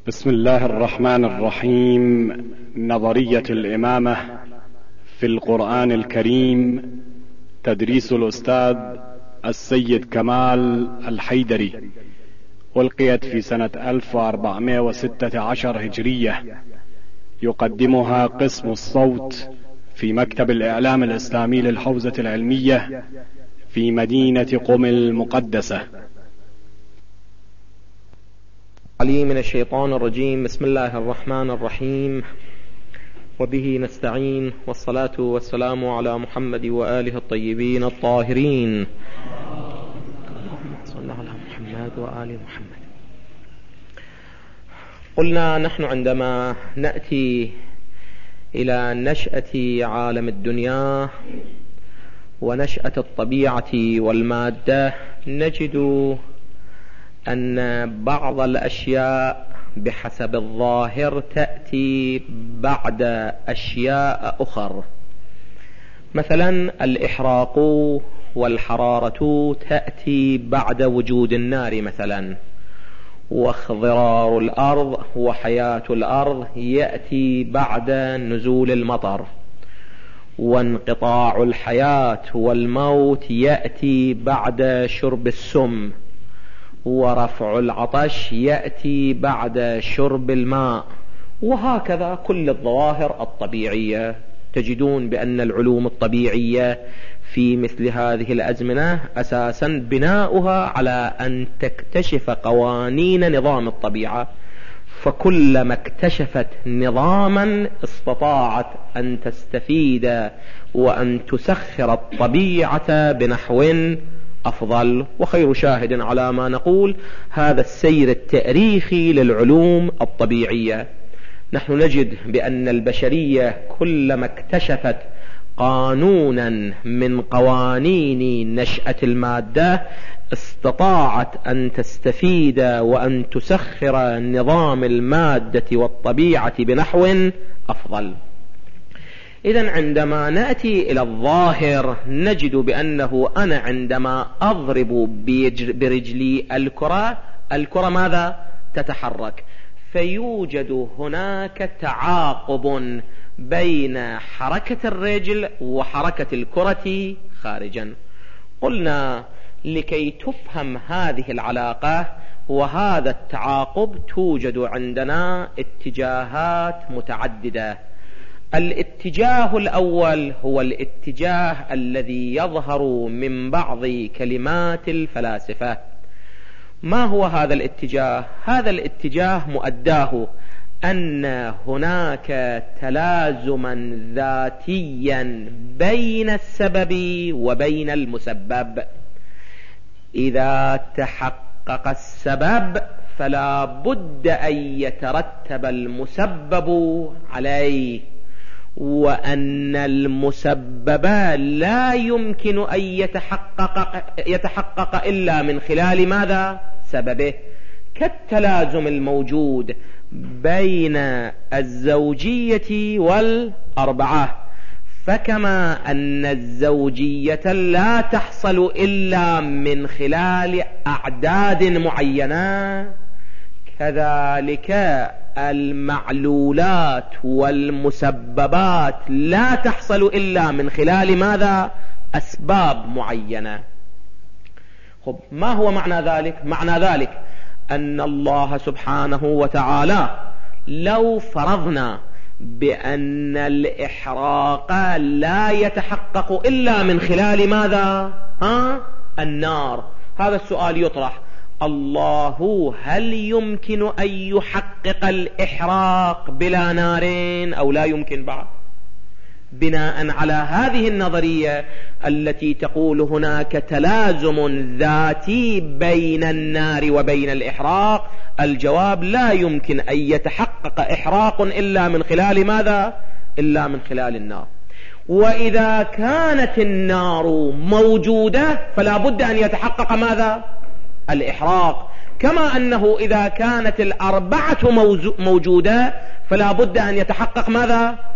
بسم الله الرحمن الرحيم. نظرية الإمامة في القرآن الكريم، تدريس الأستاذ السيد كمال الحيدري، ألقيت في سنة 1416 هجرية. يقدمها قسم الصوت في مكتب الإعلام الإسلامي للحوزة العلمية في مدينة قم المقدسة. علي من الشيطان الرجيم. بسم الله الرحمن الرحيم، وبه نستعين، والصلاة والسلام على محمد وآله الطيبين الطاهرين. اللهم صل على محمد وآل محمد. قلنا نحن عندما نأتي إلى نشأة عالم الدنيا ونشأة الطبيعة والمادة، نجد أن بعض الأشياء بحسب الظاهر تأتي بعد أشياء أخر. مثلا الإحراق والحرارة تأتي بعد وجود النار مثلا، واخضرار الأرض وحياة الأرض يأتي بعد نزول المطر، وانقطاع الحياة والموت يأتي بعد شرب السم، ورفع العطش يأتي بعد شرب الماء، وهكذا كل الظواهر الطبيعية. تجدون بأن العلوم الطبيعية في مثل هذه الأزمنة أساسا بناؤها على أن تكتشف قوانين نظام الطبيعة، فكلما اكتشفت نظاما استطاعت أن تستفيد وأن تسخر الطبيعة بنحو أفضل. وخير شاهد على ما نقول هذا السير التاريخي للعلوم الطبيعية. نحن نجد بأن البشرية كلما اكتشفت قانونا من قوانين نشأة المادة استطاعت أن تستفيد وأن تسخر نظام المادة والطبيعة بنحو أفضل. إذن عندما نأتي إلى الظاهر نجد بأنه أنا عندما أضرب برجلي الكرة ماذا؟ تتحرك، فيوجد هناك تعاقب بين حركة الرجل وحركة الكرة خارجا. قلنا لكي تفهم هذه العلاقة وهذا التعاقب توجد عندنا اتجاهات متعددة. الاتجاه الأول هو الاتجاه الذي يظهر من بعض كلمات الفلاسفة. ما هو هذا الاتجاه؟ هذا الاتجاه مؤداه أن هناك تلازما ذاتيا بين السبب وبين المسبب. إذا تحقق السبب فلا بد أن يترتب المسبب عليه، وأن المسبب لا يمكن أن يتحقق إلا من خلال ماذا؟ سببه. كالتلازم الموجود بين الزوجية والأربعة، فكما أن الزوجية لا تحصل إلا من خلال أعداد معينة، كذلك المعلولات والمسببات لا تحصل إلا من خلال ماذا؟ أسباب معينة. خب، ما هو معنى ذلك؟ معنى ذلك أن الله سبحانه وتعالى لو فرضنا بأن الإحراق لا يتحقق إلا من خلال ماذا؟ النار. هذا السؤال يطرح: الله هل يمكن أن يحقق الإحراق بلا نارين أو لا يمكن بعد؟ بناء على هذه النظرية التي تقول هناك تلازم ذاتي بين النار وبين الإحراق، الجواب: لا يمكن أن يتحقق إحراق إلا من خلال ماذا؟ إلا من خلال النار. وإذا كانت النار موجودة فلا بد أن يتحقق ماذا؟ الإحراق. كما أنه إذا كانت الأربعة موجودة فلا بد أن يتحقق ماذا؟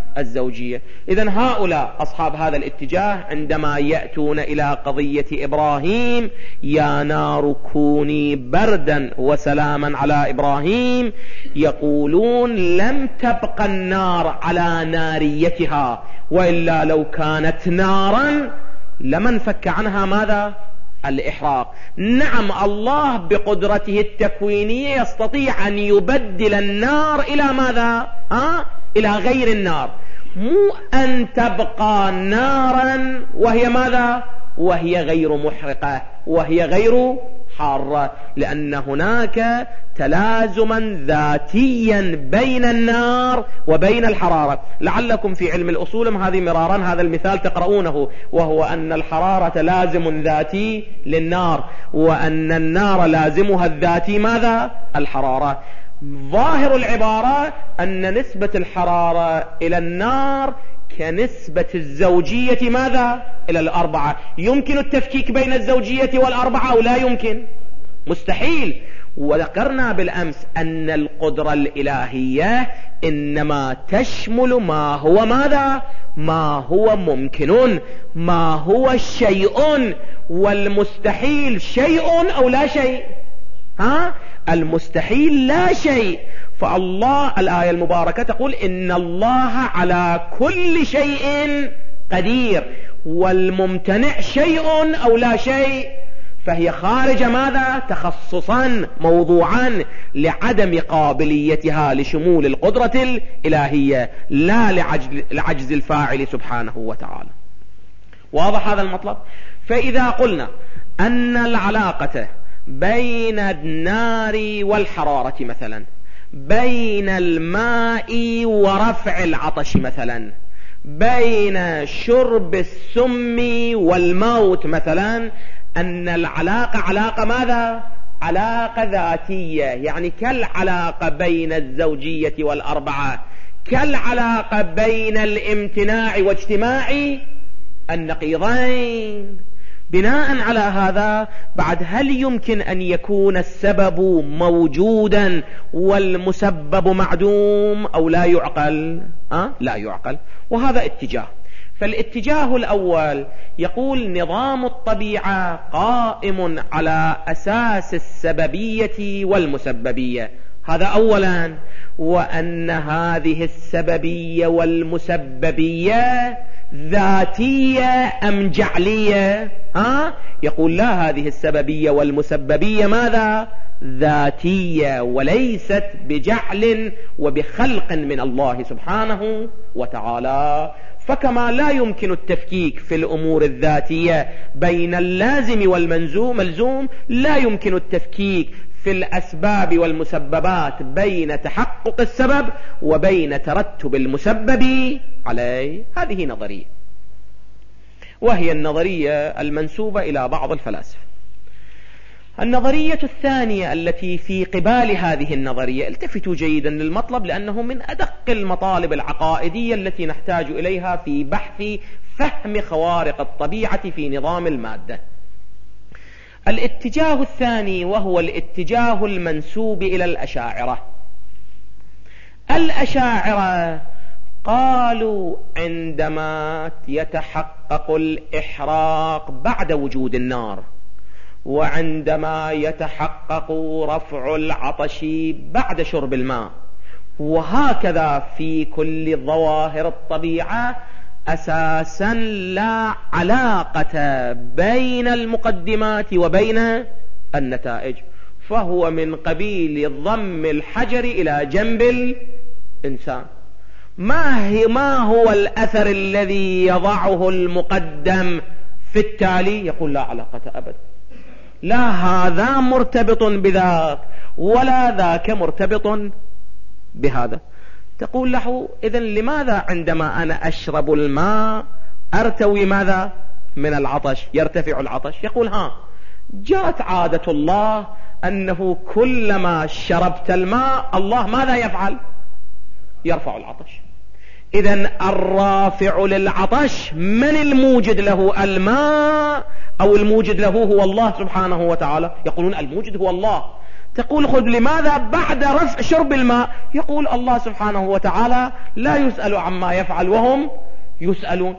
الزوجية. إذن هؤلاء أصحاب هذا الاتجاه عندما يأتون إلى قضية إبراهيم يا نار كوني بردا وسلاما على إبراهيم، يقولون لم تبقى النار على ناريتها، وإلا لو كانت نارا لما انفك عنها ماذا؟ الإحراق. نعم الله بقدرته التكوينية يستطيع أن يبدل النار إلى ماذا؟ إلى غير النار، مو أن تبقى نارا وهي ماذا؟ وهي غير محرقة وهي غير حارة، لأن هناك تلازما ذاتيا بين النار وبين الحرارة. لعلكم في علم الأصول هذه مرارا هذا المثال تقرؤونه، وهو أن الحرارة لازم ذاتي للنار، وأن النار لازمها الذاتي ماذا؟ الحرارة. ظاهر العبارة أن نسبة الحرارة إلى النار كنسبة الزوجية ماذا؟ إلى الأربعة. يمكن التفكيك بين الزوجية والأربعة أو لا يمكن؟ مستحيل. وذكرنا بالأمس أن القدرة الإلهية إنما تشمل ما هو ماذا؟ ما هو ممكن، ما هو شيء، والمستحيل شيء أو لا شيء. المستحيل لا شيء. فالله الآية المباركة تقول إن الله على كل شيء قدير، والممتنع شيء أو لا شيء، فهي خارجة ماذا؟ تخصصا موضوعا لعدم قابليتها لشمول القدرة الإلهية، لا لعجز الفاعل سبحانه وتعالى. واضح هذا المطلب؟ فإذا قلنا أن العلاقة بين النار والحرارة مثلا، بين الماء ورفع العطش مثلا، بين شرب السم والموت مثلا، أن العلاقة علاقة ماذا؟ علاقة ذاتية، يعني كالعلاقة بين الزوجية والأربعة، كالعلاقة بين الامتناع واجتماع النقيضين. بناء على هذا بعد هل يمكن أن يكون السبب موجودا والمسبب معدوم أو لا يعقل؟ لا يعقل. وهذا اتجاه. فالاتجاه الأول يقول نظام الطبيعة قائم على أساس السببية والمسببية، هذا أولا، وأن هذه السببية والمسببية ذاتية أم جعلية؟ يقول لا، هذه السببية والمسببية ماذا؟ ذاتية وليست بجعل وبخلق من الله سبحانه وتعالى. فكما لا يمكن التفكيك في الأمور الذاتية بين اللازم والملزوم، لا يمكن التفكيك في الأسباب والمسببات بين تحقق السبب وبين ترتب المسبب عليه. هذه نظرية، وهي النظرية المنسوبة إلى بعض الفلاسفة. النظرية الثانية التي في قبال هذه النظرية، التفتوا جيدا للمطلب لأنه من أدق المطالب العقائدية التي نحتاج إليها في بحث فهم خوارق الطبيعة في نظام المادة. الاتجاه الثاني وهو الاتجاه المنسوب إلى الأشاعرة. الأشاعرة قالوا عندما يتحقق الإحراق بعد وجود النار، وعندما يتحقق رفع العطش بعد شرب الماء، وهكذا في كل ظواهر الطبيعة، أساسا لا علاقة بين المقدمات وبين النتائج، فهو من قبيل ضم الحجر إلى جنب الإنسان. ما هو الأثر الذي يضعه المقدم في التالي؟ يقول لا علاقة أبدا، لا هذا مرتبط بذاك ولا ذاك مرتبط بهذا. تقول له إذن لماذا عندما أنا أشرب الماء أرتوي ماذا؟ من العطش، يرتفع العطش. يقول جاءت عادة الله أنه كلما شربت الماء الله ماذا يفعل؟ يرفع العطش. إذن الرافع للعطش من الموجد له؟ الماء أو الموجد له هو الله سبحانه وتعالى؟ يقولون الموجد هو الله. تقول خذ لماذا بعد رفع شرب الماء؟ يقول الله سبحانه وتعالى لا يسأل عما يفعل وهم يسألون.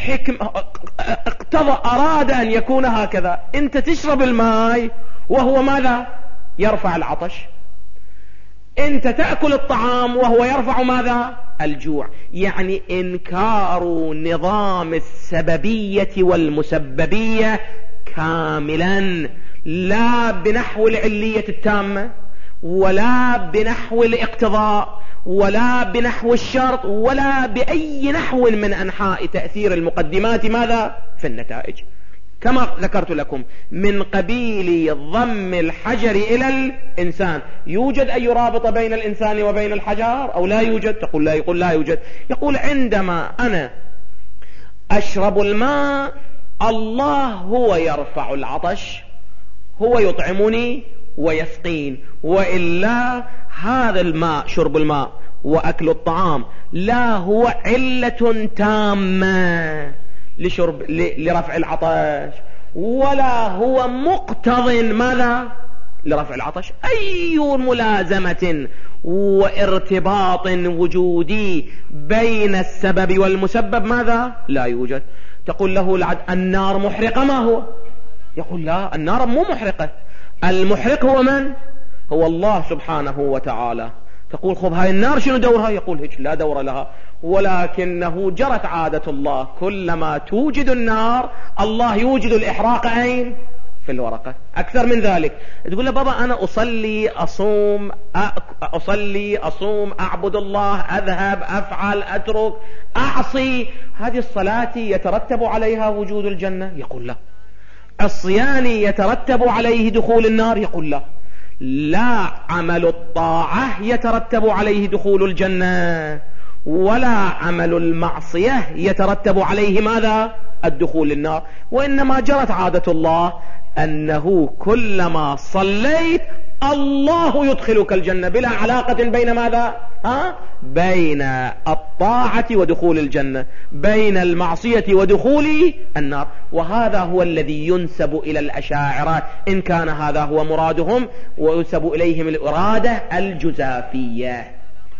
اقتضى أراد أن يكون هكذا. أنت تشرب الماء وهو ماذا؟ يرفع العطش. أنت تأكل الطعام وهو يرفع ماذا؟ الجوع. يعني إنكار نظام السببية والمسببية كاملا، لا بنحو العلية التامة ولا بنحو الاقتضاء ولا بنحو الشرط ولا بأي نحو من أنحاء تأثير المقدمات ماذا؟ في النتائج، كما ذكرت لكم من قبيل ضم الحجر إلى الإنسان. يوجد أي رابط بين الإنسان وبين الحجر أو لا يوجد؟ تقول لا. يقول لا يوجد. يقول عندما أنا أشرب الماء الله هو يرفع العطش، هو يطعمني ويسقين، وإلا هذا الماء شرب الماء وأكل الطعام لا هو علة تامة لرفع العطش، ولا هو مقتض ماذا؟ لرفع العطش. أي ملازمة وارتباط وجودي بين السبب والمسبب ماذا؟ لا يوجد. تقول له النار محرقة، ما هو؟ يقول لا، النار مو محرقة، المحرق هو من؟ هو الله سبحانه وتعالى. تقول خذ هاي النار شنو دورها؟ يقول هيك لا دور لها، ولكنه جرت عادة الله كلما توجد النار الله يوجد الإحراق أين؟ في الورقة. أكثر من ذلك تقول له بابا أنا أصلي أصوم أعبد الله، أذهب أفعل أترك أعصي، هذه الصلاة يترتب عليها وجود الجنة؟ يقول لا. الصيام يترتب عليه دخول النار؟ يقول لا. لا عمل الطاعة يترتب عليه دخول الجنة، ولا عمل المعصية يترتب عليه ماذا؟ الدخول النار. وإنما جرت عادة الله أنه كلما صليت الله يدخلك الجنة بلا علاقة بين ماذا؟ بين الطاعة ودخول الجنة، بين المعصية ودخول النار. وهذا هو الذي ينسب إلى الأشاعرة إن كان هذا هو مرادهم، وينسب إليهم الإرادة الجزافية.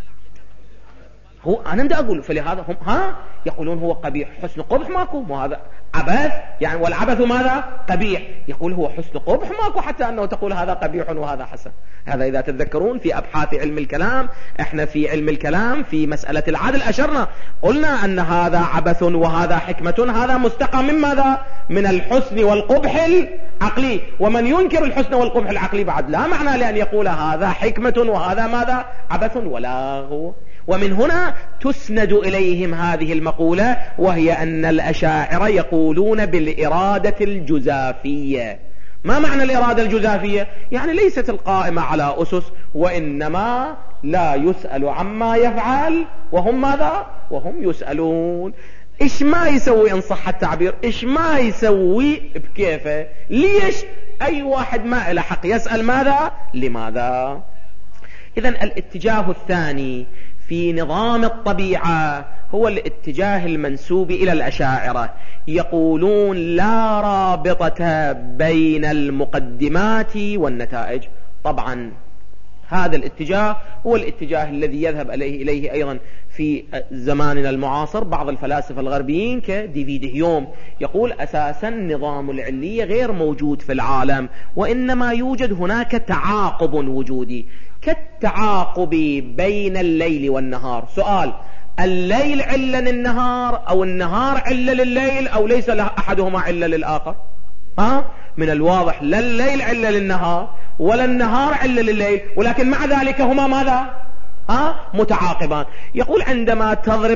هو أنا بدي أقول فلهذا هم يقولون هو قبيح. حسن قبح ماكو، وهذا عبث يعني، والعبث ماذا؟ قبيح. يقول هو حسن قبح ماكو حتى أنه تقول هذا قبيح وهذا حسن. هذا إذا تتذكرون في أبحاث علم الكلام، إحنا في علم الكلام في مسألة العدل أشرنا قلنا أن هذا عبث وهذا حكمة، هذا مستقى من ماذا؟ من الحسن والقبح العقلي. ومن ينكر الحسن والقبح العقلي بعد لا معنى لأن يقول هذا حكمة وهذا ماذا؟ عبث ولا هو. ومن هنا تسند إليهم هذه المقولة، وهي أن الأشاعرة يقولون بالإرادة الجزافية. ما معنى الإرادة الجزافية؟ يعني ليست القائمة على أسس، وإنما لا يسأل عما يفعل وهم ماذا؟ وهم يسألون. إيش ما يسوي إن صح التعبير؟ إيش ما يسوي بكيفه؟ ليش؟ أي واحد ما له حق يسأل ماذا؟ لماذا؟ إذن الاتجاه الثاني في نظام الطبيعة هو الاتجاه المنسوب إلى الأشاعرة. يقولون لا رابطة بين المقدمات والنتائج. طبعا هذا الاتجاه هو الاتجاه الذي يذهب إليه أيضا في زماننا المعاصر بعض الفلاسفة الغربيين كديفيد هيوم. يقول أساسا نظام العلية غير موجود في العالم، وإنما يوجد هناك تعاقب وجودي كالتعاقب بين الليل والنهار. سؤال: الليل علة للنهار أو النهار علة لليل أو ليس أحدهما علة للآخر؟ من الواضح لا الليل علة للنهار ولا النهار علة لليل، ولكن مع ذلك هما ماذا؟ متعاقبان. يقول عندما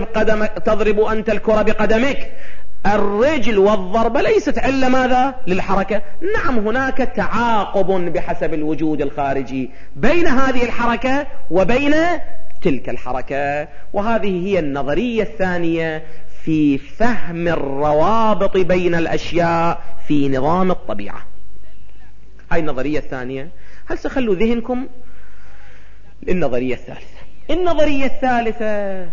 تضرب أنت الكرة بقدمك، الرجل والضربة ليست علة ماذا؟ للحركة. نعم هناك تعاقب بحسب الوجود الخارجي بين هذه الحركة وبين تلك الحركة. وهذه هي النظرية الثانية في فهم الروابط بين الأشياء في نظام الطبيعة. هاي النظرية الثانية. هل سخلوا ذهنكم للنظرية الثالثة؟ النظرية الثالثة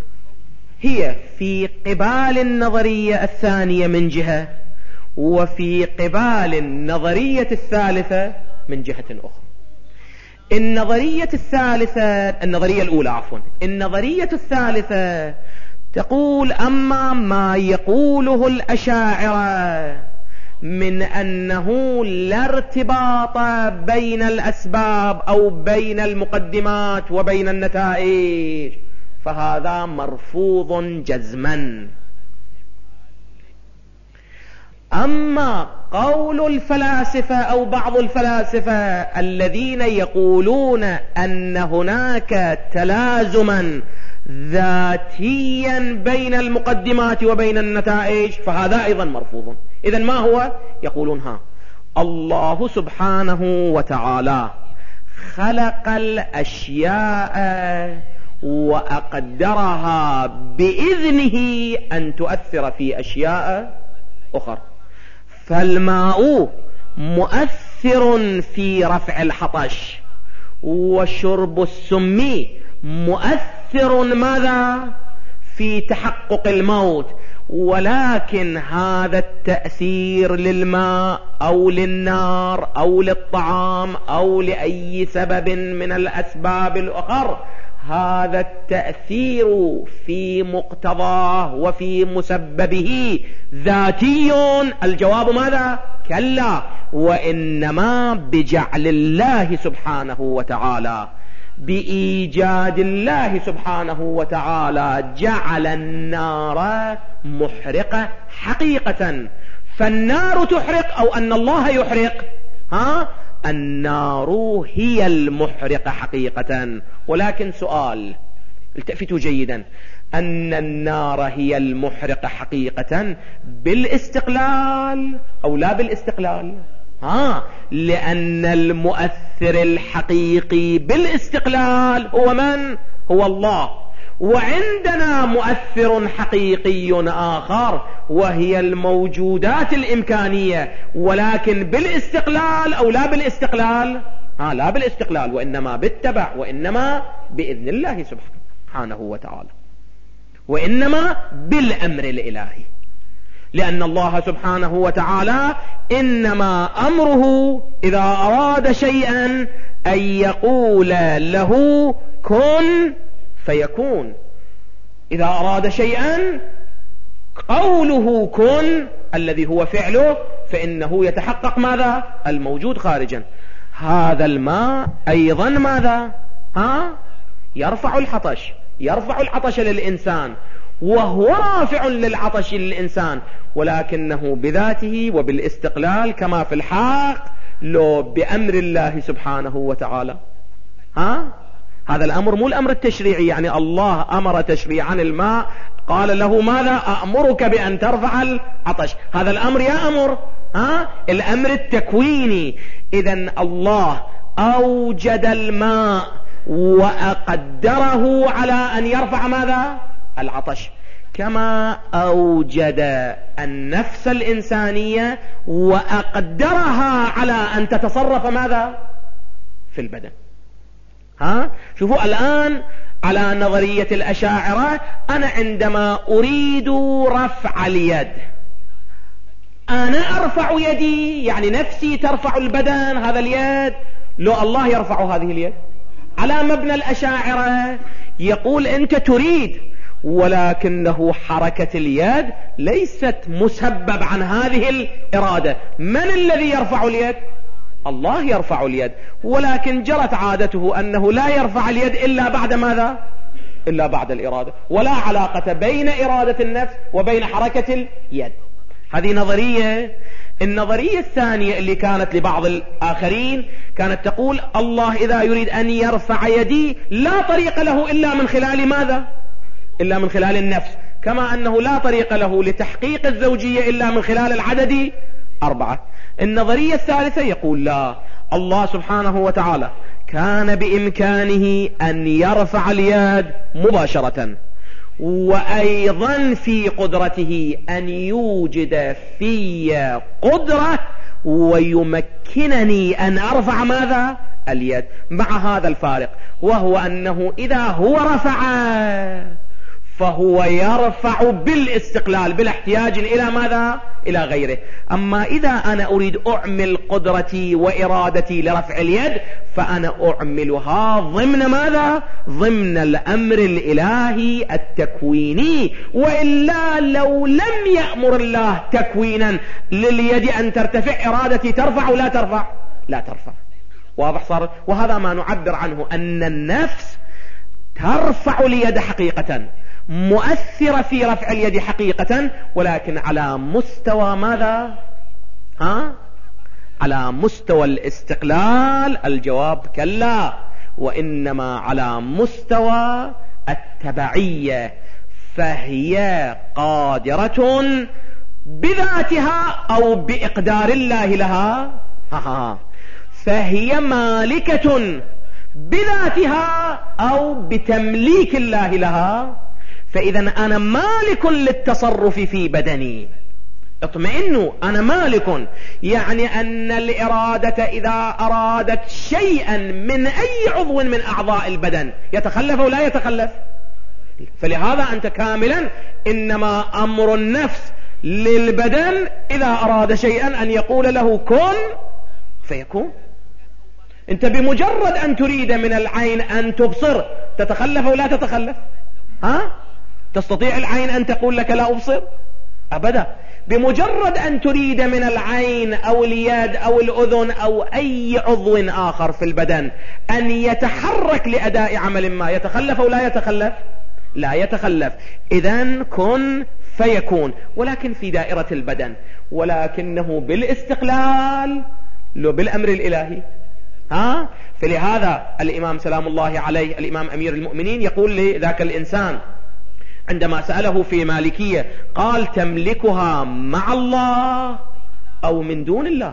هي في قبال النظرية الثانية من جهة، وفي قبال النظرية الثالثة من جهة أخرى. النظرية الأولى النظرية الثالثة تقول أما ما يقوله الأشاعرة من أنه لا ارتباط بين الأسباب أو بين المقدمات وبين النتائج فهذا مرفوض جزما. أما قول الفلاسفة أو بعض الفلاسفة الذين يقولون أن هناك تلازما ذاتيا بين المقدمات وبين النتائج فهذا أيضا مرفوض. إذن ما هو؟ يقولون الله سبحانه وتعالى خلق الأشياء وأقدرها بإذنه أن تؤثر في أشياء أخرى، فالماء مؤثر في رفع العطش، وشرب السم مؤثر ماذا؟ في تحقق الموت، ولكن هذا التأثير للماء أو للنار أو للطعام أو لأي سبب من الأسباب الأخرى، هذا التأثير في مقتضاه وفي مسببه ذاتي. الجواب ماذا؟ كلا، وإنما بجعل الله سبحانه وتعالى، بإيجاد الله سبحانه وتعالى جعل النار محرقة حقيقة. فالنار تحرق أو أن الله يحرق؟ النار هي المحرقة حقيقة. ولكن سؤال، التفتوا جيدا، أن النار هي المحرقة حقيقة بالاستقلال أو لا بالاستقلال؟ لأن المؤثر الحقيقي بالاستقلال هو من؟ هو الله. وعندنا مؤثر حقيقي آخر وهي الموجودات الإمكانية، ولكن بالاستقلال أو لا بالاستقلال؟ لا بالاستقلال، وإنما بالتبع، وإنما بإذن الله سبحانه وتعالى، وإنما بالأمر الإلهي. لأن الله سبحانه وتعالى إنما أمره إذا أراد شيئا أن يقول له كن فيكون. إذا أراد شيئا قوله كن الذي هو فعله فإنه يتحقق ماذا؟ الموجود خارجا. هذا الماء أيضا ماذا؟ يرفع العطش، يرفع العطش للإنسان، وهو رافع للعطش للإنسان، ولكنه بذاته وبالاستقلال كما في الحق لو بأمر الله سبحانه وتعالى. هذا الأمر مو الأمر التشريعي، يعني الله أمر تشريعا الماء قال له ماذا؟ أأمرك بأن ترفع العطش. هذا الأمر يأمر الأمر التكويني. إذن الله أوجد الماء وأقدره على أن يرفع ماذا؟ العطش، كما أوجد النفس الإنسانية وأقدرها على أن تتصرف ماذا؟ في البدن. شوفوا الآن على نظرية الأشاعرة، أنا عندما أريد رفع اليد أنا أرفع يدي، يعني نفسي ترفع البدن هذا اليد، لو الله يرفع هذه اليد. على مبنى الأشاعرة يقول أنت تريد، ولكنه حركة اليد ليست مسبب عن هذه الإرادة. من الذي يرفع اليد؟ الله يرفع اليد، ولكن جرت عادته أنه لا يرفع اليد إلا بعد ماذا؟ إلا بعد الإرادة، ولا علاقة بين إرادة النفس وبين حركة اليد. هذه نظرية. النظرية الثانية اللي كانت لبعض الآخرين كانت تقول الله إذا يريد أن يرفع يدي لا طريق له إلا من خلال ماذا؟ إلا من خلال النفس، كما أنه لا طريق له لتحقيق الزوجية إلا من خلال العدد 4. النظرية الثالثة يقول لا، الله سبحانه وتعالى كان بإمكانه أن يرفع اليد مباشرة، وأيضا في قدرته أن يوجد في قدرة ويمكنني أن أرفع ماذا؟ اليد، مع هذا الفارق، وهو أنه إذا هو رفع فهو يرفع بالاستقلال بلا احتياج إلى ماذا؟ إلى غيره. أما إذا أنا أريد أعمل قدرتي وإرادتي لرفع اليد فأنا أعملها ضمن ماذا؟ ضمن الأمر الإلهي التكويني. وإلا لو لم يأمر الله تكوينا لليد أن ترتفع، إرادتي ترفع ولا ترفع؟ لا ترفع. واضح صار؟ وهذا ما نعبر عنه، أن النفس ترفع اليد حقيقة، مؤثرة في رفع اليد حقيقة، ولكن على مستوى ماذا؟ على مستوى الاستقلال الجواب كلا، وإنما على مستوى التبعية، فهي قادرة بذاتها أو بإقدار الله لها، فهي مالكة بذاتها أو بتمليك الله لها. فإذا أنا مالك للتصرف في بدني، اطمئنوا، أنا مالك، يعني أن الإرادة إذا أرادت شيئا من أي عضو من أعضاء البدن يتخلف أو لا يتخلف؟ فلهذا أنت كاملا، إنما أمر النفس للبدن إذا أراد شيئا أن يقول له كن فيكون. أنت بمجرد أن تريد من العين أن تبصر تتخلف أو لا تتخلف؟ تستطيع العين أن تقول لك لا أبصر؟ أبدا. بمجرد أن تريد من العين أو اليد أو الأذن أو أي عضو آخر في البدن أن يتحرك لأداء عمل ما، يتخلف أو لا يتخلف؟ لا يتخلف. إذن كن فيكون، ولكن في دائرة البدن، ولكنه بالاستقلال لو بالأمر الإلهي. فلهذا الإمام سلام الله عليه، الإمام أمير المؤمنين، يقول لذاك الإنسان عندما سأله في مالكية قال تملكها مع الله أو من دون الله؟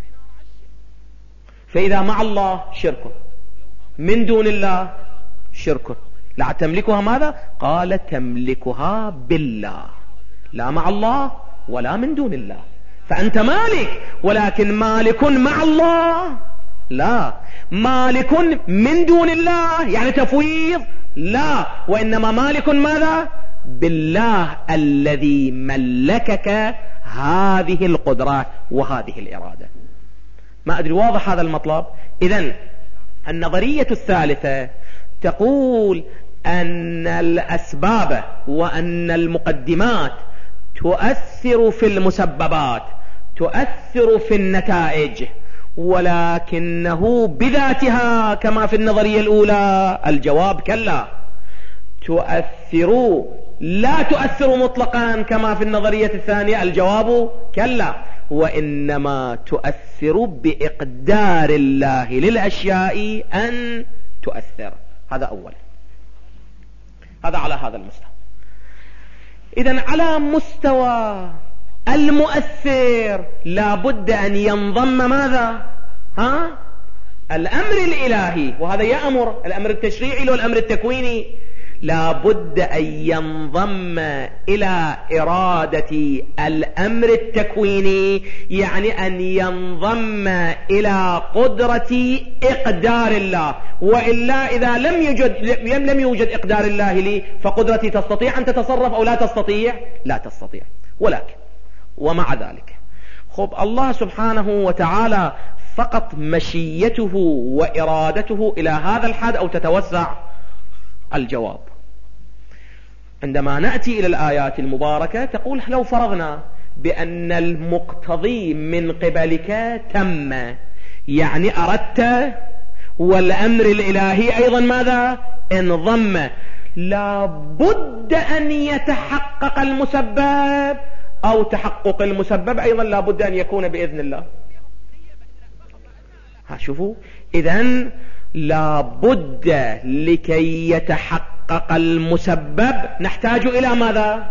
فإذا مع الله شرك، من دون الله شرك. لا تملكها ماذا؟ قال تملكها بالله، لا مع الله ولا من دون الله. فأنت مالك، ولكن مالك مع الله لا، مالك من دون الله يعني تفويض لا، وإنما مالك ماذا؟ بالله الذي ملكك هذه القدرة وهذه الإرادة. ما أدري واضح هذا المطلب؟ إذن النظرية الثالثة تقول أن الأسباب وأن المقدمات تؤثر في المسببات، تؤثر في النتائج، ولكنه بذاتها كما في النظرية الأولى. الجواب كلا، تؤثر لا تؤثر مطلقا كما في النظرية الثانية. الجواب كلا، وإنما تؤثر بإقدار الله للأشياء أن تؤثر. هذا أولا، هذا على هذا المستوى. إذن على مستوى المؤثر لابد أن ينضم ماذا؟ الأمر الإلهي، وهذا يأمر الأمر التشريعي والأمر التكويني، لابد أن ينضم إلى إرادة الأمر التكويني، يعني أن ينضم إلى قدرة إقدار الله. وإلا إذا لم يوجد إقدار الله لي فقدرتي تستطيع أن تتصرف أو لا تستطيع؟ لا تستطيع. ولكن ومع ذلك الله سبحانه وتعالى فقط مشيته وإرادته إلى هذا الحد أو تتوسع؟ الجواب عندما نأتي إلى الآيات المباركة تقول لو فرضنا بأن المقتضي من قبلك تم، يعني أردت، والأمر الإلهي أيضا ماذا؟ انضم، لابد أن يتحقق المسبب، أو تحقق المسبب أيضا لابد أن يكون بإذن الله. شوفوا، إذن لابد لكي يتحقق المسبب نحتاج إلى ماذا؟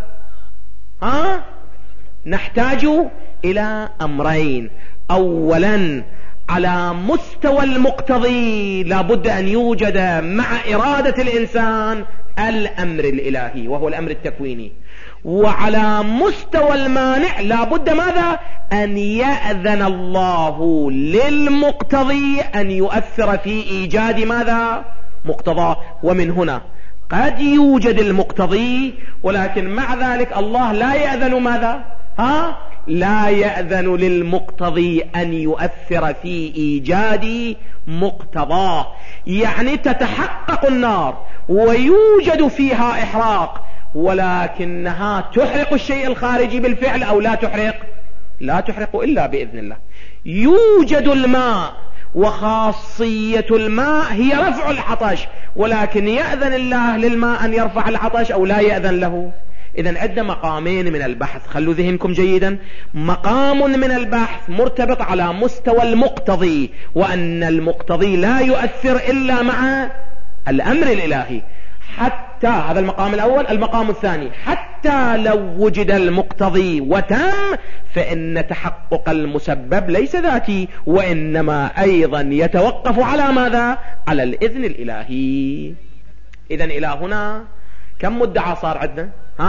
نحتاج إلى أمرين. أولا على مستوى المقتضي لابد أن يوجد مع إرادة الإنسان الأمر الإلهي وهو الأمر التكويني، وعلى مستوى المانع لابد ماذا؟ أن يأذن الله للمقتضي أن يؤثر في إيجاد ماذا؟ مقتضاه. ومن هنا قد يوجد المقتضي، ولكن مع ذلك الله لا يأذن ماذا؟ لا يأذن للمقتضي أن يؤثر في إيجاد مقتضاه. يعني تتحقق النار ويوجد فيها إحراق، ولكنها تحرق الشيء الخارجي بالفعل أو لا تحرق؟ لا تحرق إلا بإذن الله. يوجد الماء وخاصية الماء هي رفع العطش، ولكن يأذن الله للماء أن يرفع العطش أو لا يأذن له؟ إذن عندنا مقامين من البحث، خلوا ذهنكم جيدا. مقام من البحث مرتبط على مستوى المقتضي، وأن المقتضي لا يؤثر إلا مع الأمر الإلهي. حتى هذا المقام الأول. المقام الثاني، حتى لو وجد المقتضي وتم، فإن تحقق المسبب ليس ذاتي، وإنما أيضا يتوقف على ماذا؟ على الإذن الإلهي. إذن إلى هنا كم مدعى صار عندنا؟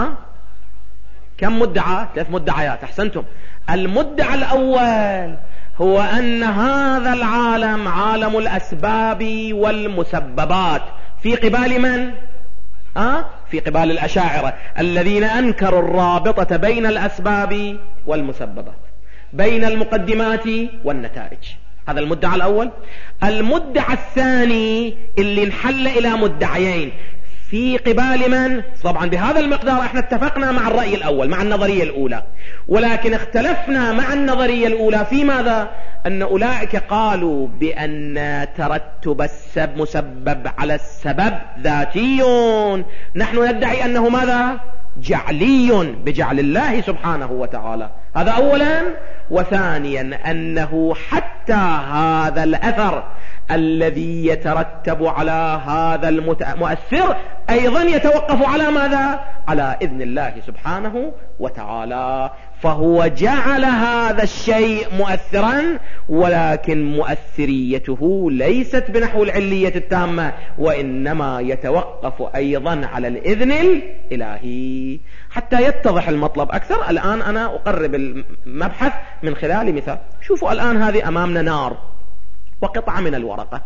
كم مدعى؟ 3 مدعيات. أحسنتم. المدعى الأول هو أن هذا العالم عالم الأسباب والمسببات في قبال من؟ في قبال الأشاعرة الذين أنكروا الرابطة بين الأسباب والمسببات، بين المقدمات والنتائج. هذا المدعى الأول. المدعى الثاني اللي انحل إلى مدعيين في قبال من؟ طبعا بهذا المقدار احنا اتفقنا مع الرأي الأول، مع النظرية الأولى، ولكن اختلفنا مع النظرية الأولى في ماذا؟ أن أولئك قالوا بأن ترتب مسبب على السبب ذاتي، نحن ندعي أنه ماذا؟ جعلي بجعل الله سبحانه وتعالى. هذا أولا. وثانيا أنه حتى هذا الأثر الذي يترتب على هذا المؤثر أيضا يتوقف على ماذا؟ على إذن الله سبحانه وتعالى. فهو جعل هذا الشيء مؤثرا، ولكن مؤثريته ليست بنحو العلية التامة، وإنما يتوقف أيضا على الإذن الإلهي. حتى يتضح المطلب أكثر، الآن أنا أقرب المبحث من خلال مثال. شوفوا الآن هذه أمامنا نار وقطعة من الورقة.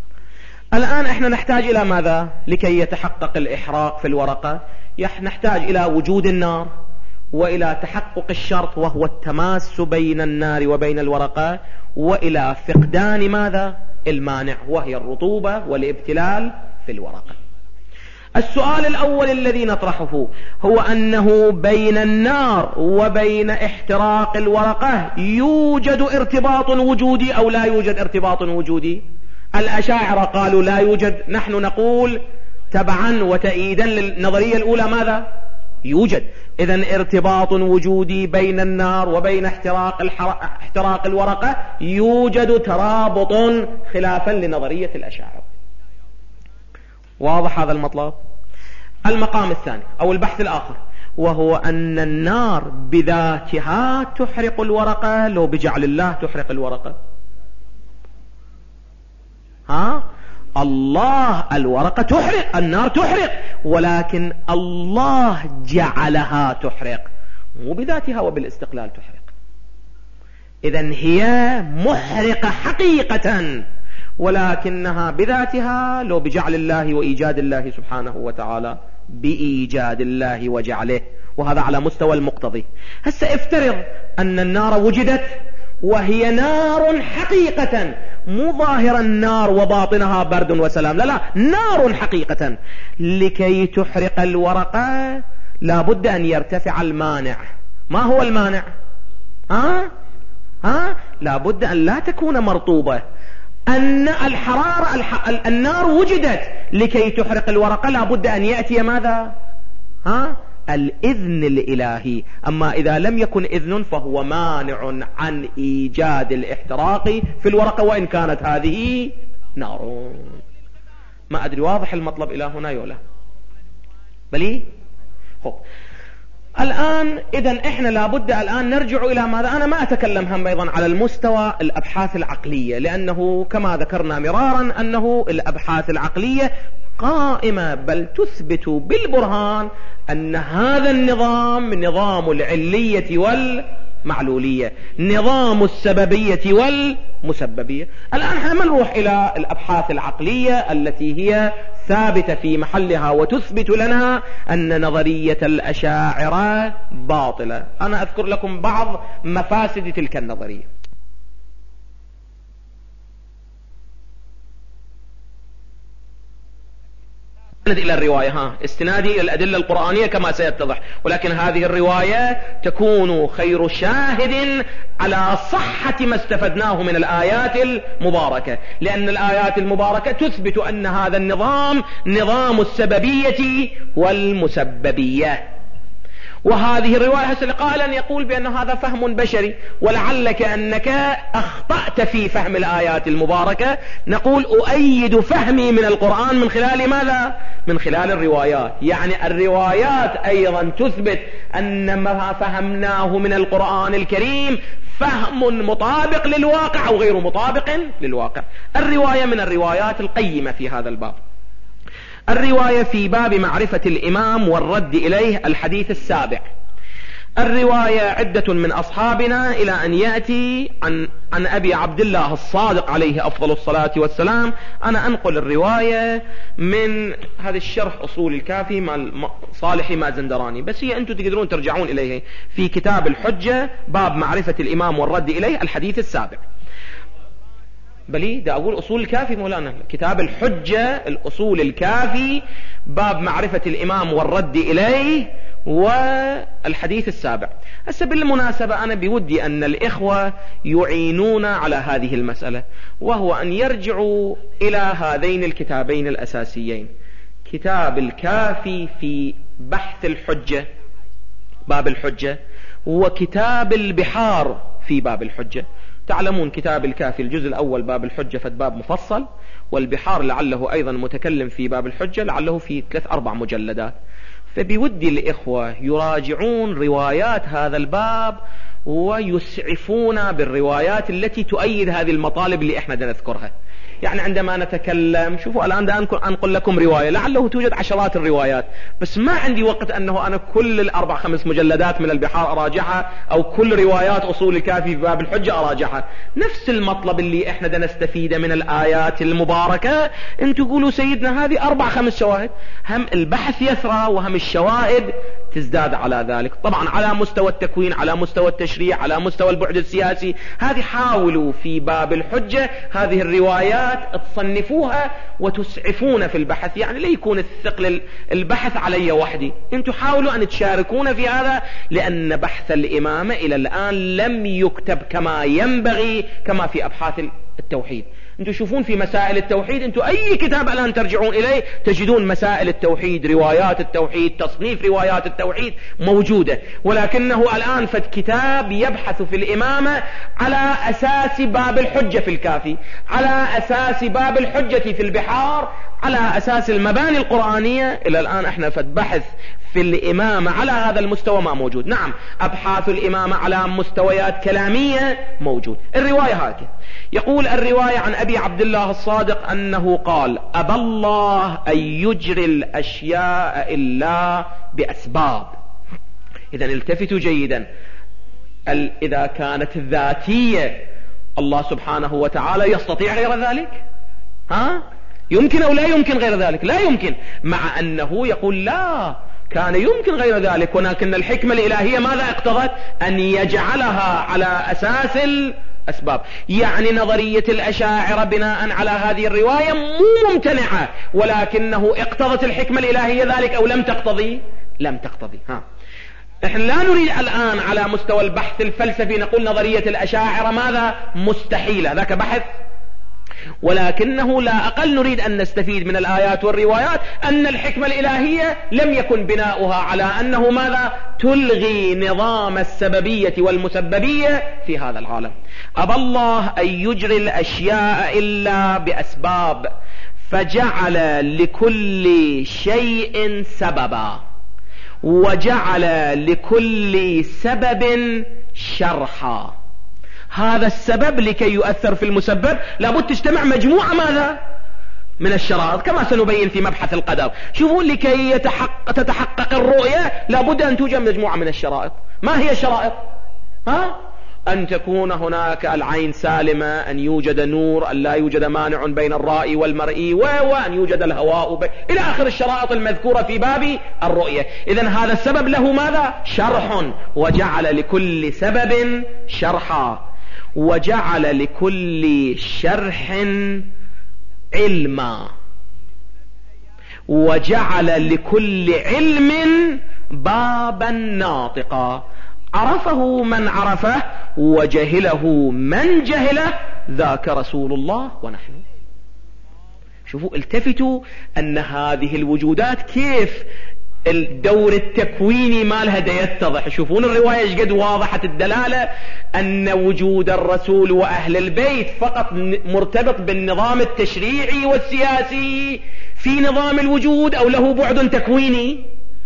الآن احنا نحتاج إلى ماذا لكي يتحقق الإحراق في الورقة؟ نحتاج إلى وجود النار، وإلى تحقق الشرط وهو التماس بين النار وبين الورقة، وإلى فقدان ماذا؟ المانع وهي الرطوبة والابتلال في الورقة. السؤال الأول الذي نطرحه هو أنه بين النار وبين احتراق الورقة يوجد ارتباط وجودي أو لا يوجد ارتباط وجودي؟ الأشاعرة قالوا لا يوجد، نحن نقول تبعا وتأييدا للنظرية الأولى ماذا؟ يوجد. إذن ارتباط وجودي بين النار وبين احتراق الورقة، يوجد ترابط خلافا لنظرية الأشاعرة. واضح هذا المطلب؟ المقام الثاني أو البحث الآخر وهو أن النار بذاتها تحرق الورقة لو بجعل الله تحرق الورقة؟ الله الورقة تحرق، النار تحرق، ولكن الله جعلها تحرق، مو بذاتها وبالاستقلال تحرق. إذن هي محرقة حقيقة، ولكنها بذاتها لو بجعل الله وإيجاد الله سبحانه وتعالى، بإيجاد الله وجعله، وهذا على مستوى المقتضي. هسه افترض أن النار وجدت وهي نار حقيقة، مو ظاهر النار وباطنها برد وسلام، لا، نار حقيقة. لكي تحرق الورقة لابد أن يرتفع المانع. ما هو المانع؟ لابد أن لا تكون مرطوبة. أن الحرارة النار وجدت لكي تحرق الورقة، لابد أن يأتي ماذا؟ الإذن الإلهي. أما إذا لم يكن إذن فهو مانع عن إيجاد الاحتراق في الورقة، وإن كانت هذه نار. ما أدري واضح المطلب إلى هنا يولا؟ بلي؟ الآن إذن إحنا لابد الآن نرجع إلى ماذا؟ أنا ما أتكلم هم أيضا على المستوى الأبحاث العقلية، لأنه كما ذكرنا مرارا أنه الأبحاث العقلية قائمة بل تثبت بالبرهان أن هذا النظام نظام العلية والمعلولية، نظام السببية والمسببية. الآن احنا نروح إلى الأبحاث العقلية التي هي ثابتة في محلها وتثبت لنا أن نظرية الأشاعرة باطلة. أنا أذكر لكم بعض مفاسد تلك النظرية. إلى الرواية استنادي إلى الأدلة القرآنية كما سيتضح، ولكن هذه الرواية تكون خير شاهد على صحة ما استفدناه من الآيات المباركة، لأن الآيات المباركة تثبت أن هذا النظام نظام السببية والمسببية. وهذه الرواية قائلا يقول بأن هذا فهم بشري، ولعلك أنك أخطأت في فهم الآيات المباركة. نقول أؤيد فهمي من القرآن من خلال ماذا؟ من خلال الروايات. يعني الروايات أيضا تثبت أن ما فهمناه من القرآن الكريم فهم مطابق للواقع أو غير مطابق للواقع. الرواية من الروايات القيمة في هذا الباب. الرواية في باب معرفة الإمام والرد إليه الحديث السابع. الرواية عدة من أصحابنا إلى أن يأتي عن أبي عبد الله الصادق عليه أفضل الصلاة والسلام. أنا أنقل الرواية من هذا الشرح أصول الكافي مع صالح مازندراني، بس هي أنتم تقدرون ترجعون إليه في كتاب الحجة باب معرفة الإمام والرد إليه الحديث السابع. بلي دا أقول أصول الكافي مولانا، كتاب الحجة الأصول الكافي باب معرفة الإمام والرد إليه والحديث السابع. هسه بالمناسبة أنا بودي أن الإخوة يعينون على هذه المسألة، وهو أن يرجعوا إلى هذين الكتابين الأساسيين، كتاب الكافي في بحث الحجة باب الحجة، وكتاب البحار في باب الحجة. تعلمون كتاب الكافي الجزء الأول باب الحجة فباب مفصل، والبحار لعله أيضا متكلم في باب الحجة لعله في 3-4 مجلدات. فبيودي الإخوة يراجعون روايات هذا الباب ويسعفون بالروايات التي تؤيد هذه المطالب اللي احنا نذكرها. يعني عندما نتكلم، شوفوا الآن أنقل لكم رواية لعله توجد عشرات الروايات، بس ما عندي وقت أنه أنا كل 4-5 مجلدات من البحار أراجعها، أو كل روايات أصول الكافي في باب الحجة أراجعها. نفس المطلب اللي احنا نستفيده من الآيات المباركة، انتوا تقولوا سيدنا هذه 4-5 شواهد، هم البحث يسرى وهم الشواهد تزداد على ذلك. طبعا على مستوى التكوين، على مستوى التشريع، على مستوى البعد السياسي، هذه حاولوا في باب الحجة هذه الروايات تصنفوها وتسعفون في البحث، يعني لا يكون الثقل البحث علي وحدي، انتم حاولوا أن تشاركون في هذا، لأن بحث الإمامة إلى الآن لم يكتب كما ينبغي كما في أبحاث التوحيد. انتم شوفون في مسائل التوحيد، انتم اي كتاب الان ترجعون اليه تجدون مسائل التوحيد، روايات التوحيد، تصنيف روايات التوحيد موجودة، ولكنه الان فد كتاب يبحث في الامامة على اساس باب الحجة في الكافي، على اساس باب الحجة في البحار، على اساس المباني القرآنية. الى الان احنا فد بحث في الإمامة على هذا المستوى ما موجود. نعم أبحاث الإمامة على مستويات كلامية موجود. الرواية هذه يقول الرواية عن أبي عبد الله الصادق أنه قال: أبى الله أن يجري الأشياء إلا بأسباب. إذا التفتوا جيدا، إذا كانت ذاتية الله سبحانه وتعالى يستطيع غير ذلك؟ يمكن أو لا يمكن غير ذلك؟ لا يمكن، مع أنه يقول لا، كان يمكن غير ذلك، ولكن الحكمة الإلهية ماذا اقتضت؟ أن يجعلها على أساس الأسباب. يعني نظرية الأشاعرة بناء على هذه الرواية مو ممتنعة، ولكنه اقتضت الحكمة الإلهية ذلك أو لم تقتضي؟ لم تقتضي. احنا لا نريد الآن على مستوى البحث الفلسفي نقول نظرية الأشاعرة ماذا؟ مستحيلة، ذاك بحث، ولكنه لا أقل نريد أن نستفيد من الآيات والروايات أن الحكمة الإلهية لم يكن بناؤها على أنه ماذا؟ تلغي نظام السببية والمسببية في هذا العالم. أبى الله أن يجري الأشياء إلا بأسباب، فجعل لكل شيء سببا، وجعل لكل سبب شرحا. هذا السبب لكي يؤثر في المسبب لابد تجتمع مجموعة ماذا؟ من الشرائط، كما سنبين في مبحث القدر. شوفوا لكي تتحقق الرؤية لابد أن توجد مجموعة من الشرائط. ما هي الشرائط؟ أن تكون هناك العين سالمة، أن يوجد نور، أن لا يوجد مانع بين الرائي والمرئي، وأن يوجد الهواء إلى آخر الشرائط المذكورة في باب الرؤية. إذن هذا السبب له ماذا؟ شرح، وجعل لكل سبب شرحا، وجعل لكل شرح علما، وجعل لكل علم بابا ناطقا، عرفه من عرفه وجهله من جهله، ذاك رسول الله ونحن. شوفوا، التفتوا أن هذه الوجودات كيف الدور التكويني مالها دا يتضح. شوفون الرواية ايش قد واضحة الدلالة أن وجود الرسول وأهل البيت فقط مرتبط بالنظام التشريعي والسياسي في نظام الوجود، أو له بعد تكويني.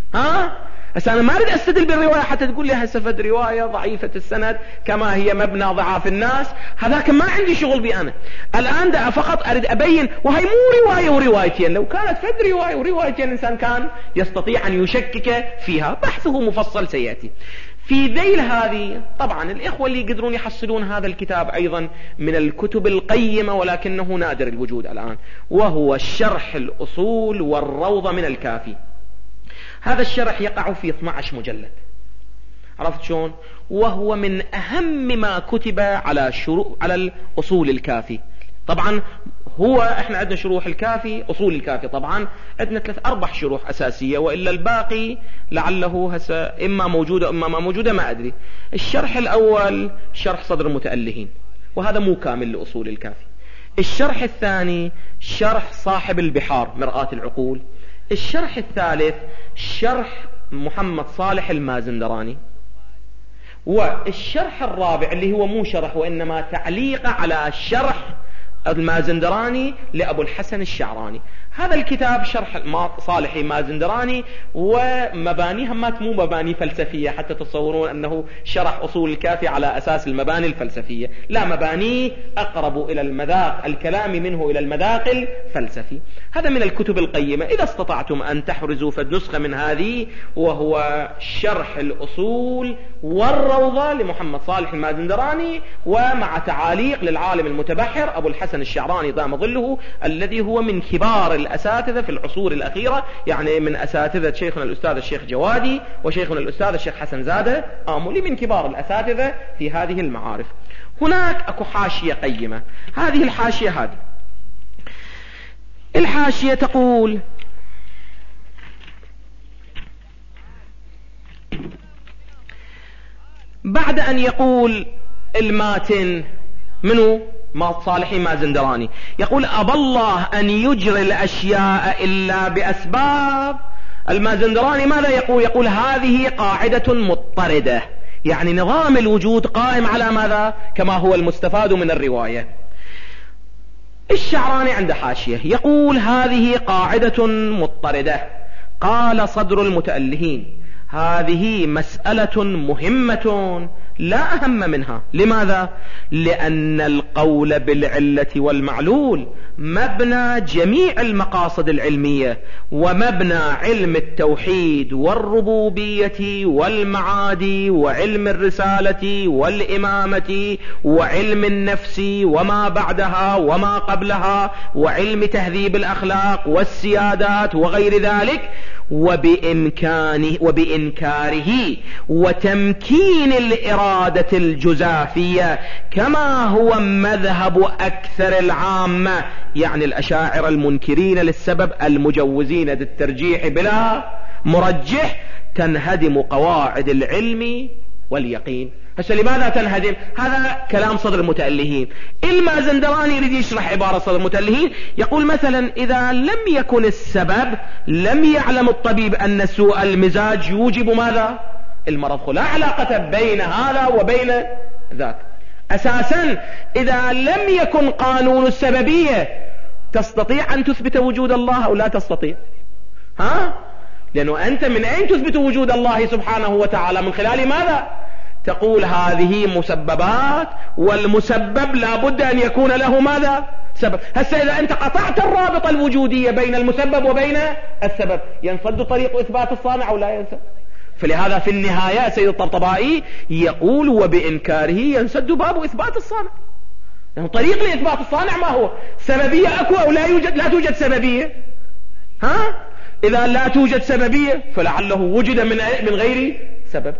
بس أنا ما أريد أستدل بالرواية حتى تقول لي هسفد رواية ضعيفة السند كما هي مبنى ضعاف الناس، هذاك ما عندي شغل بي أنا. الآن دا فقط أريد أبين، وهي مو رواية وروايتين. لو كانت فد رواية وروايتين الإنسان كان يستطيع أن يشكك فيها، بحثه مفصل سيأتي. في ذيل هذه طبعا الإخوة اللي يقدرون يحصلون هذا الكتاب أيضا من الكتب القيمة، ولكنه نادر الوجود الآن، وهو الشرح الأصول والروضة من الكافي. هذا الشرح يقع في 12 مجلد، عرفت شون؟ وهو من أهم ما كتب على الأصول الكافي. طبعا هو احنا عندنا شروح الكافي، أصول الكافي طبعا عندنا 3-4 شروح أساسية، وإلا الباقي لعله هسه إما موجودة إما ما موجودة، ما أدري. الشرح الأول شرح صدر المتألهين، وهذا مو كامل لأصول الكافي. الشرح الثاني شرح صاحب البحار مرآة العقول. الشرح الثالث شرح محمد صالح المازندراني. والشرح الرابع اللي هو مو شرح وإنما تعليق على شرح المازندراني لأبو الحسن الشعراني. هذا الكتاب شرح صالحي مازندراني، ومبانيها ما مو مباني فلسفية حتى تصورون أنه شرح أصول الكافي على أساس المباني الفلسفية، لا، مباني أقرب إلى المذاق الكلامي منه إلى المذاق الفلسفي. هذا من الكتب القيمة، إذا استطعتم أن تحرزوا فالنسخة من هذه، وهو شرح الأصول والروضة لمحمد صالح المازندراني، ومع تعاليق للعالم المتبحر أبو الحسن الشعراني دام ظله، الذي هو من كبار الأساتذة في العصور الأخيرة، يعني من أساتذة شيخنا الأستاذ الشيخ جوادي وشيخنا الأستاذ الشيخ حسن زادة آملي، من كبار الأساتذة في هذه المعارف. هناك أكو حاشية قيمة، هذه الحاشية هذه الحاشية تقول: بعد أن يقول الماتن منو صالحي مازندراني، يقول: أبى الله أن يجري الأشياء إلا بأسباب. المازندراني ماذا يقول؟ يقول هذه قاعدة مضطردة، يعني نظام الوجود قائم على ماذا؟ كما هو المستفاد من الرواية. الشعراني عنده حاشية يقول هذه قاعدة مضطردة. قال صدر المتألهين: هذه مسألة مهمة لا أهم منها. لماذا؟ لأن القول بالعلة والمعلول مبنى جميع المقاصد العلمية، ومبنى علم التوحيد والربوبية والمعاد وعلم الرسالة والإمامة وعلم النفس وما بعدها وما قبلها وعلم تهذيب الأخلاق والسيادات وغير ذلك، وبإنكاره وتمكين الإرادة الجزافية، كما هو مذهب أكثر العامة، يعني الأشاعرة المنكرين للسبب المجوزين للترجيح بلا مرجح، تنهدم قواعد العلم واليقين. هسه لماذا تنهدم؟ هذا كلام صدر المتألهين. المازندراني يريد يشرح عبارة صدر المتألهين، يقول مثلا: إذا لم يكن السبب لم يعلم الطبيب أن سوء المزاج يوجب ماذا؟ المرض. لا علاقة بين هذا وبين ذاك. أساسا إذا لم يكن قانون السببية تستطيع أن تثبت وجود الله أو لا تستطيع؟ لأنه أنت من أين تثبت وجود الله سبحانه وتعالى؟ من خلال ماذا؟ تقول هذه مسببات، والمسبب لا بد أن يكون له ماذا؟ سبب. هسه إذا أنت قطعت الرابطة الوجودية بين المسبب وبين السبب، ينسد طريق إثبات الصانع أو لا ينسد؟ فلهذا في النهاية سيد الطبطبائي يقول وبإنكاره ينسد باب إثبات الصانع. يعني طريق لإثبات الصانع ما هو؟ سببية أكو أو لا توجد سببية؟ إذا لا توجد سببية فلعله وجد من غير سبب.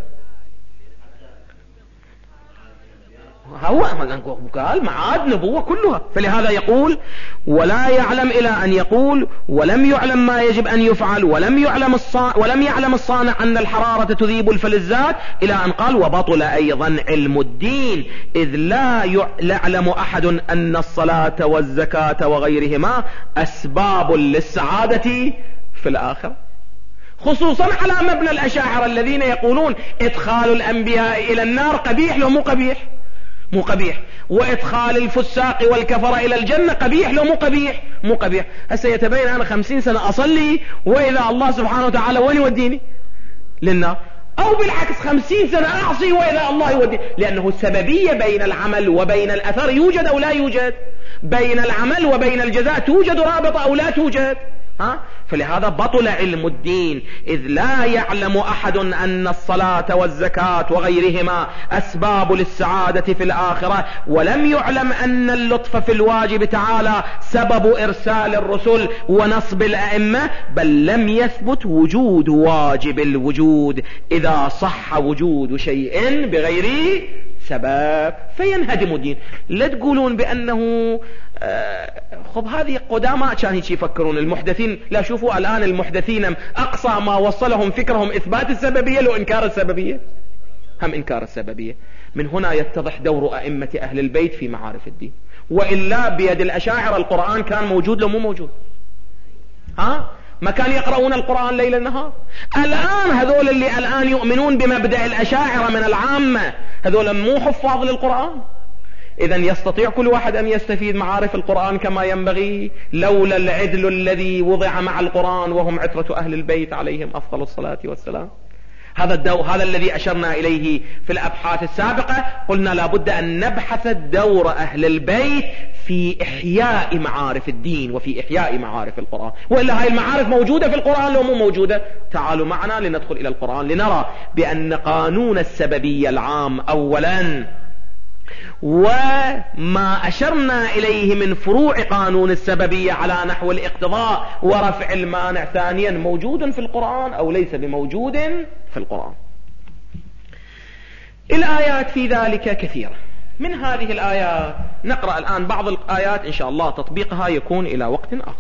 هو قال معاد نبوة كلها. فلهذا يقول ولا يعلم إلى أن يقول ولم يعلم ما يجب أن يفعل ولم يعلم الصانع أن الحرارة تذيب الفلزات إلى أن قال وبطل أيضا علم الدين إذ لا يعلم أحد أن الصلاة والزكاة وغيرهما أسباب للسعادة في الآخرة، خصوصا على مبنى الأشاعرة الذين يقولون إدخال الأنبياء إلى النار قبيح لو مو قبيح؟ مو قبيح. وإدخال الفساق والكفر إلى الجنة قبيح لو مو قبيح؟ مو قبيح. هسه يتبين أنا 50 سنة أصلي وإذا الله سبحانه وتعالى وين يوديني؟ للنار. أو بالعكس 50 سنة أعصي وإذا الله يوديني، لأنه السببية بين العمل وبين الأثر يوجد أو لا يوجد؟ بين العمل وبين الجزاء توجد رابطة أو لا توجد؟ فلهذا بطل علم الدين إذ لا يعلم أحد أن الصلاة والزكاة وغيرهما أسباب للسعادة في الآخرة، ولم يعلم أن اللطف في الواجب تعالى سبب إرسال الرسل ونصب الأئمة، بل لم يثبت وجود واجب الوجود إذا صح وجود شيء بغير سبب فينهدم الدين. لا تقولون بأنه خب هذه قدامى كان هيك يفكرون المحدثين. لا شوفوا الآن المحدثين أقصى ما وصلهم فكرهم إثبات السببية لو إنكار السببية، هم إنكار السببية. من هنا يتضح دور أئمة أهل البيت في معارف الدين. وإلا بيد الأشاعرة القرآن كان موجود لو مو موجود؟ ما كان يقرؤون القرآن ليل النهار؟ الآن هذول اللي الآن يؤمنون بمبدأ الأشاعرة من العامة هذول مو حفاظ للقرآن؟ إذن يستطيع كل واحد أن يستفيد معارف القرآن كما ينبغي لولا العدل الذي وضع مع القرآن وهم عترة أهل البيت عليهم أفضل الصلاة والسلام. هذا الذي أشرنا إليه في الأبحاث السابقة. قلنا لابد أن نبحث دور أهل البيت في إحياء معارف الدين وفي إحياء معارف القرآن، وإلا هاي المعارف موجودة في القرآن لو مو موجودة. تعالوا معنا لندخل إلى القرآن لنرى بأن قانون السببية العام أولا وما أشرنا إليه من فروع قانون السببية على نحو الاقتضاء ورفع المانع ثانيا موجود في القرآن أو ليس بموجود في القرآن. الآيات في ذلك كثيرة. من هذه الآيات نقرأ الآن بعض الآيات إن شاء الله تطبيقها يكون إلى وقت آخر.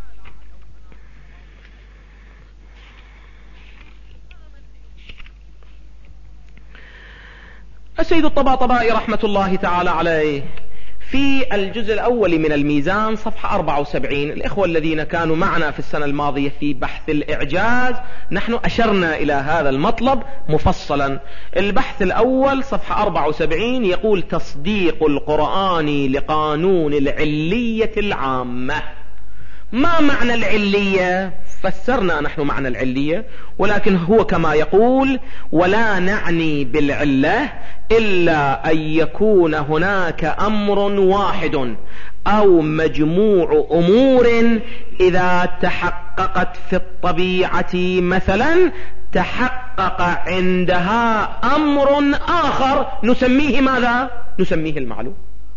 السيد الطباطبائي رحمة الله تعالى عليه في الجزء الأول من الميزان صفحة 74، الإخوة الذين كانوا معنا في السنة الماضية في بحث الإعجاز نحن أشرنا إلى هذا المطلب مفصلا. البحث الأول صفحة 74 يقول تصديق القرآن لقانون العلية العامة. ما معنى العلية؟ فسرنا نحن معنى العلية، ولكن هو كما يقول ولا نعني بالعلة إلا أن يكون هناك أمر واحد أو مجموع أمور إذا تحققت في الطبيعة مثلا تحقق عندها أمر آخر نسميه ماذا؟ نسميه المعلوم.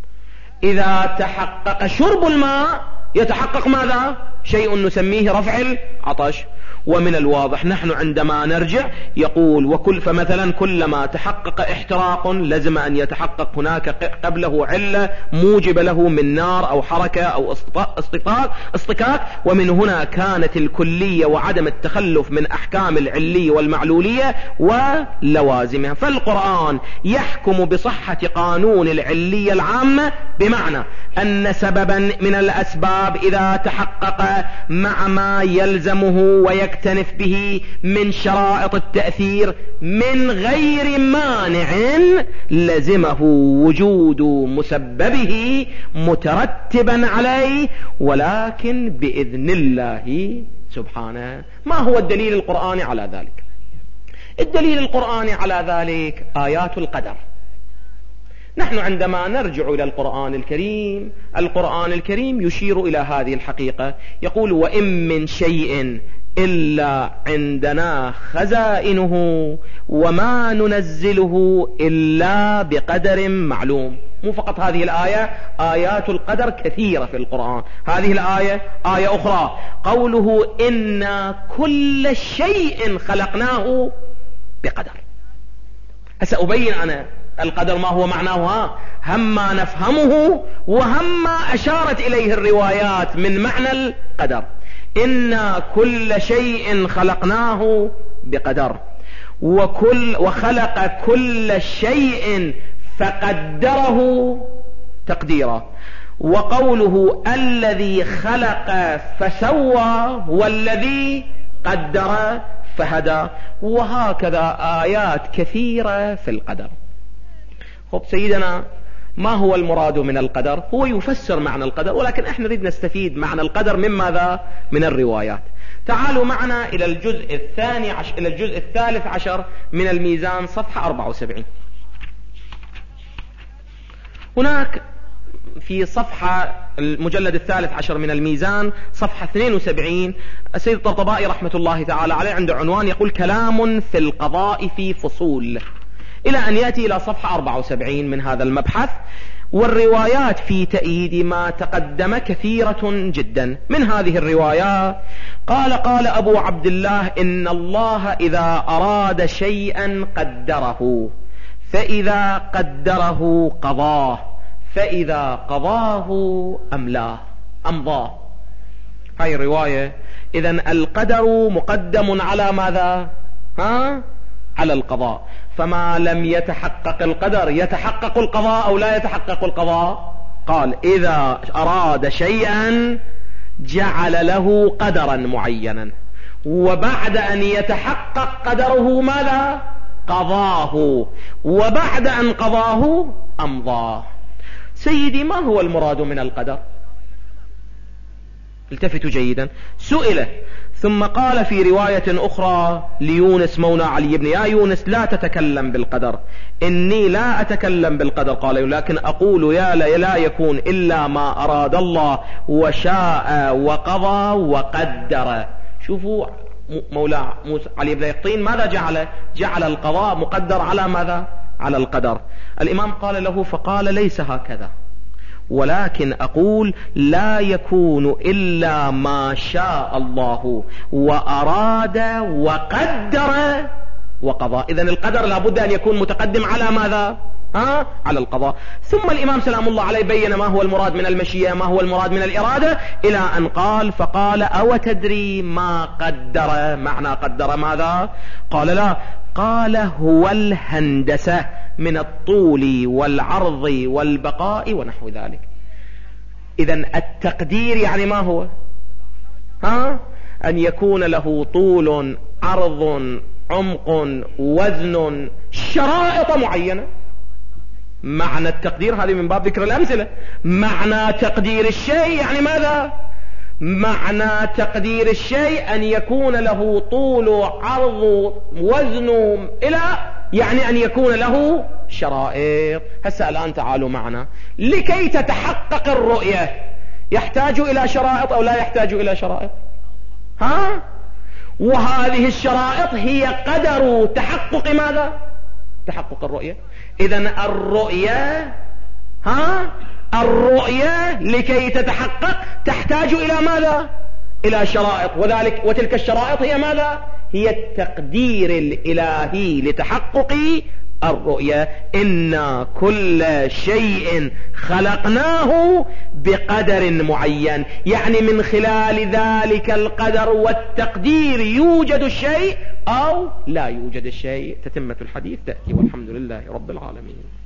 إذا تحقق شرب الماء يتحقق ماذا؟ شيء نسميه رفع العطش. ومن الواضح نحن عندما نرجع يقول فمثلا كلما تحقق احتراق لازم أن يتحقق هناك قبله علة موجبة له من نار أو حركة أو اصطكاك. ومن هنا كانت الكلية وعدم التخلف من أحكام العلية والمعلولية ولوازمها. فالقرآن يحكم بصحة قانون العلية العامة بمعنى أن سببا من الأسباب إذا تحقق مع ما يلزمه ويكتنف به من شرائط التأثير من غير مانع لزمه وجود مسببه مترتبا عليه ولكن بإذن الله سبحانه. ما هو الدليل القرآني على ذلك؟ الدليل القرآني على ذلك آيات القدر. نحن عندما نرجع إلى القرآن الكريم يشير إلى هذه الحقيقة. يقول وإن من شيء إلا عندنا خزائنه وما ننزله إلا بقدر معلوم. مو فقط هذه الآية، آيات القدر كثيرة في القرآن. هذه الآية، آية أخرى قوله إنا كل شيء خلقناه بقدر. سأبين أنا القدر ما هو معناه، هم ما نفهمه وهم ما أشارت إليه الروايات من معنى القدر. إنا كل شيء خلقناه بقدر وخلق كل شيء فقدره تقديرا. وقوله الذي خلق فسوى والذي قدر فهدى. وهكذا آيات كثيرة في القدر. خب سيدنا، ما هو المراد من القدر؟ هو يفسر معنى القدر، ولكن احنا نريد نستفيد معنى القدر من ماذا؟ من الروايات. تعالوا معنا إلى الجزء الثالث عشر من الميزان، صفحة 74. هناك في صفحة المجلد الثالث عشر من الميزان صفحة 72 السيد الطبطبائي رحمة الله تعالى عليه عنده عنوان يقول كلام في القضاء في فصول، إلى أن يأتي إلى صفحة 74 من هذا المبحث. والروايات في تأييد ما تقدم كثيرة جدا. من هذه الروايات قال أبو عبد الله إن الله إذا أراد شيئا قدره، فإذا قدره قضاه، فإذا قضاه أمضاه. هاي الرواية. إذن القدر مقدم على ماذا؟ على القضاء. فما لم يتحقق القدر يتحقق القضاء أو لا يتحقق القضاء؟ قال إذا أراد شيئا جعل له قدرا معينا، وبعد أن يتحقق قدره ماذا؟ قضاه، وبعد أن قضاه أمضاه. سيدي، ما هو المراد من القدر؟ التفتوا جيدا. سئل ثم قال في رواية أخرى ليونس مولى علي بن يا يونس لا تتكلم بالقدر، إني لا أتكلم بالقدر. قال لكن أقول لا يكون إلا ما أراد الله وشاء وقضى وقدر. شوفوا مولى علي بن يقطين ماذا جعل القضاء مقدر على ماذا؟ على القدر. الإمام قال له فقال ليس هكذا، ولكن أقول لا يكون إلا ما شاء الله وأراد وقدر وقضى. إذن القدر لابد أن يكون متقدم على ماذا؟ على القضاء. ثم الإمام سلام الله عليه بين ما هو المراد من المشيئة، ما هو المراد من الإرادة، إلى أن قال فقال أو تدري ما قدر؟ معنى قدر ماذا؟ قال لا. قال هو الهندسة من الطول والعرض والبقاء ونحو ذلك. إذن التقدير يعني ما هو؟ أن يكون له طول، عرض، عمق، وزن، شرائط معينة. معنى التقدير هذه من باب ذكر الأمثلة. معنى تقدير الشيء يعني ماذا؟ معنى تقدير الشيء أن يكون له طول، عرض، وزن، يعني أن يكون له شرائط. هسه الآن تعالوا معنا. لكي تتحقق الرؤية يحتاج إلى شرائط أو لا يحتاج إلى شرائط؟ وهذه الشرائط هي قدر تحقق ماذا؟ تحقق الرؤية. إذن الرؤية لكي تتحقق تحتاج إلى ماذا؟ إلى شرائط. وتلك الشرائط هي ماذا؟ هي التقدير الإلهي لتحقق الرؤية. إنا كل شيء خلقناه بقدر معين، يعني من خلال ذلك القدر والتقدير يوجد الشيء أو لا يوجد الشيء. تتمة الحديث تأتي، والحمد لله رب العالمين.